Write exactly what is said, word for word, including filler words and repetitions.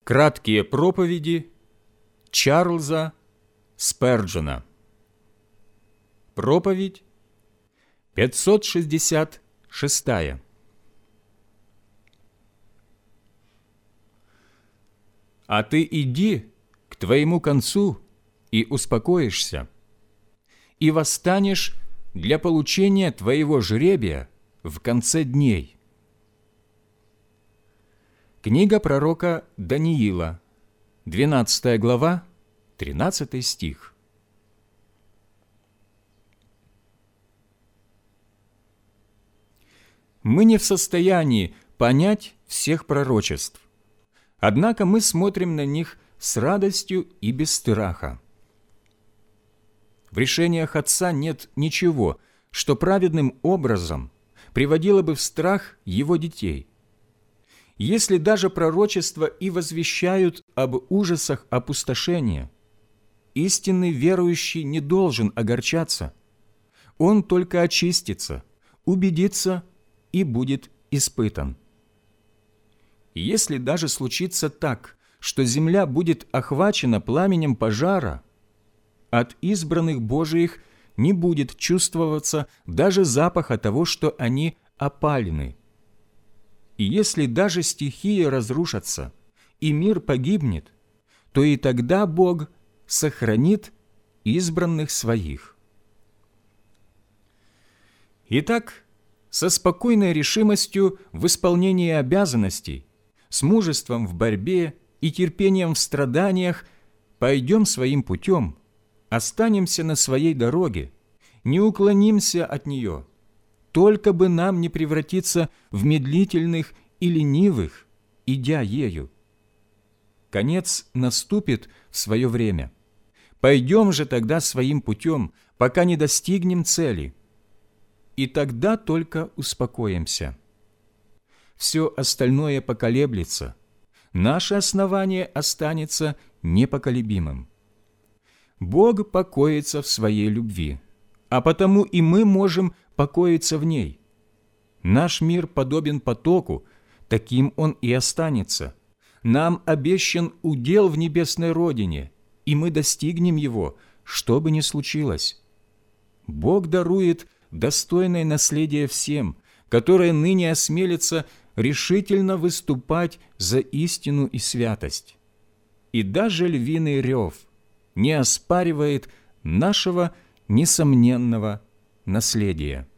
Краткие проповеди Чарльза Сперджена. Проповедь пятьсот шестьдесят шестая. «А ты иди к твоему концу и успокоишься, и восстанешь для получения твоего жребия в конце дней». Книга пророка Даниила, двенадцатая глава, тринадцатый стих. Мы не в состоянии понять всех пророчеств, однако мы смотрим на них с радостью и без страха. В решениях Отца нет ничего, что праведным образом приводило бы в страх Его детей. Если даже пророчества и возвещают об ужасах опустошения, истинный верующий не должен огорчаться. Он только очистится, убедится и будет испытан. Если даже случится так, что земля будет охвачена пламенем пожара, от избранных Божиих не будет чувствоваться даже запаха того, что они опалены. И если даже стихии разрушатся, и мир погибнет, то и тогда Бог сохранит избранных Своих. Итак, со спокойной решимостью в исполнении обязанностей, с мужеством в борьбе и терпением в страданиях пойдем своим путем, останемся на своей дороге, не уклонимся от нее, только бы нам не превратиться в медлительных и ленивых, идя ею. Конец наступит в свое время. Пойдем же тогда своим путем, пока не достигнем цели, и тогда только успокоимся. Все остальное поколеблется, наше основание останется непоколебимым. Бог покоится в Своей любви, а потому и мы можем покоиться в ней. Наш мир подобен потоку, таким он и останется. Нам обещан удел в небесной родине, и мы достигнем его, что бы ни случилось. Бог дарует достойное наследие всем, которые ныне осмелятся решительно выступать за истину и святость. И даже львиный рев не оспаривает нашего несомненного наследия.